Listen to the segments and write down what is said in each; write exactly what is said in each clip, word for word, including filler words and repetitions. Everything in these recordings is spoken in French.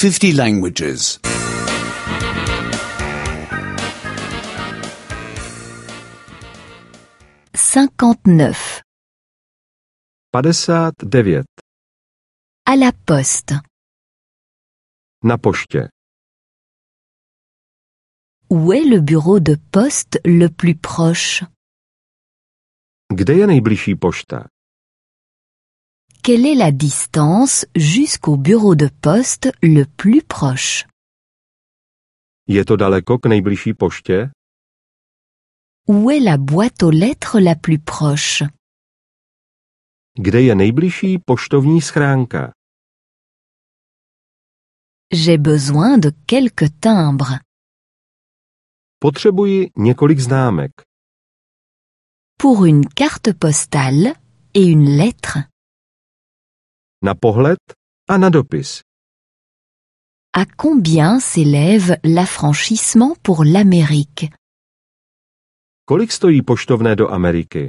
fifty languages. cinquante-neuf. padesát devět. À la poste. Na poště. Où est le bureau de poste le plus proche? Kde je nejbližší pošta? Quelle est la distance jusqu'au bureau de poste le plus proche? Je to daleko k nejbližší poště? Où est la boîte aux lettres la plus proche? Kde je nejbližší poštovní schránka? J'ai besoin de quelques timbres. Potřebuji několik známek. Pour une carte postale et une lettre. Na pohled a na dopis. À combien s'élève l'affranchissement pour l'Amérique? Kolik stojí poštovné do Ameriky?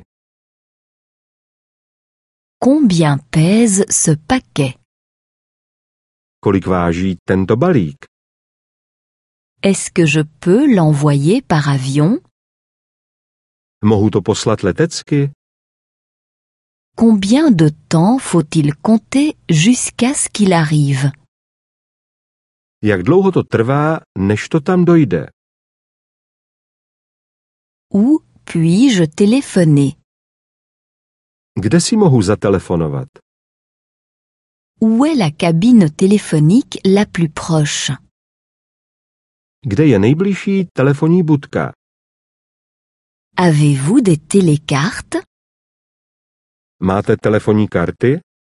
Combien pèse ce paquet? Kolik váží tento balík? Est-ce que je peux l'envoyer par avion? Mohu to poslat letecky? Combien de temps faut-il compter jusqu'à ce qu'il arrive? Jak dlouho to trvá, než to tam dojde? Où puis-je téléphoner? Kde si mohu zatelefonovat? Où est la cabine téléphonique la plus proche? Kde je nejbližší telefonní budka? Avez-vous des télécartes? Máte telefonní karty?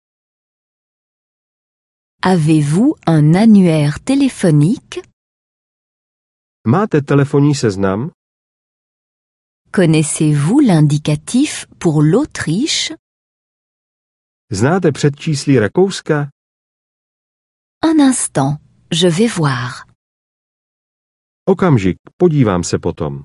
Avez-vous un annuaire téléphonique? Máte telefonní seznam? Connaissez-vous l'indicatif pour l'Autriche? Znáte předčíslí Rakouska? Un instant, je vais voir. Okamžik, podívám se potom.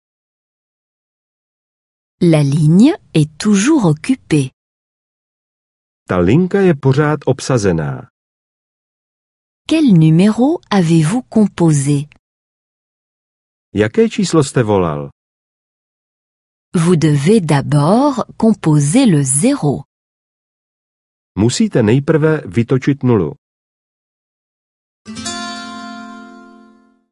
La ligne est toujours occupée. Ta linka je pořád obsazená. Quel numéro avez-vous composé? Jaké číslo jste volal? Vous devez d'abord composer le zéro. Musíte nejprve vytočit nulu.